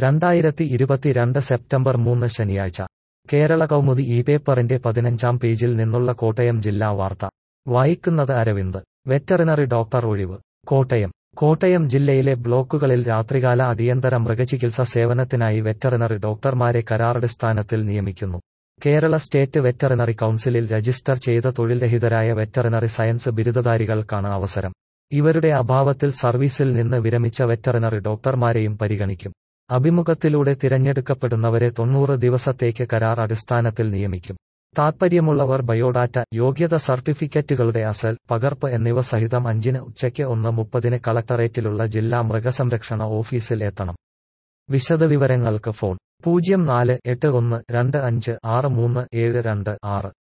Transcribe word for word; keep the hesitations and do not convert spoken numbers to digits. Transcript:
രണ്ടായിരത്തി ഇരുപത്തിരണ്ട് സെപ്റ്റംബർ മൂന്ന് ശനിയാഴ്ച കേരള കൗമുദി ഈ പേപ്പറിന്റെ പതിനഞ്ചാം പേജിൽ നിന്നുള്ള കോട്ടയം ജില്ലാ വാർത്ത വായിക്കുന്നത് അരവിന്ദ്. വെറ്ററിനറി ഡോക്ടർ ഒഴിവ്. കോട്ടയം കോട്ടയം ജില്ലയിലെ ബ്ലോക്കുകളിൽ രാത്രികാല അടിയന്തര മൃഗചികിത്സ സേവനത്തിനായി വെറ്ററിനറി ഡോക്ടർമാരെ കരാറടിസ്ഥാനത്തിൽ നിയമിക്കുന്നു. കേരള സ്റ്റേറ്റ് വെറ്ററിനറി കൗൺസിലിൽ രജിസ്റ്റർ ചെയ്ത തൊഴിൽരഹിതരായ വെറ്ററിനറി സയൻസ് ബിരുദധാരികൾക്കാണ് അവസരം. ഇവരുടെ അഭാവത്തിൽ സർവീസിൽ നിന്ന് വിരമിച്ച വെറ്ററിനറി ഡോക്ടർമാരെയും പരിഗണിക്കും. അഭിമുഖത്തിലൂടെ തിരഞ്ഞെടുക്കപ്പെടുന്നവരെ തൊണ്ണൂറ് ദിവസത്തേക്ക് കരാർ അടിസ്ഥാനത്തിൽ നിയമിക്കും. താത്പര്യമുള്ളവർ ബയോഡാറ്റ, യോഗ്യത സർട്ടിഫിക്കറ്റുകളുടെ അസൽ പകർപ്പ് എന്നിവ സഹിതം അഞ്ചിന് ഉച്ചയ്ക്ക് ഒന്ന് മുപ്പതിന് കളക്ടറേറ്റിലുള്ള ജില്ലാ മൃഗസംരക്ഷണ ഓഫീസിൽ എത്തണം. വിശദവിവരങ്ങൾക്ക് ഫോൺ പൂജ്യം നാല് എട്ട് ഒന്ന് രണ്ട് അഞ്ച് ആറ് മൂന്ന് ഏഴ് രണ്ട് ആറ്.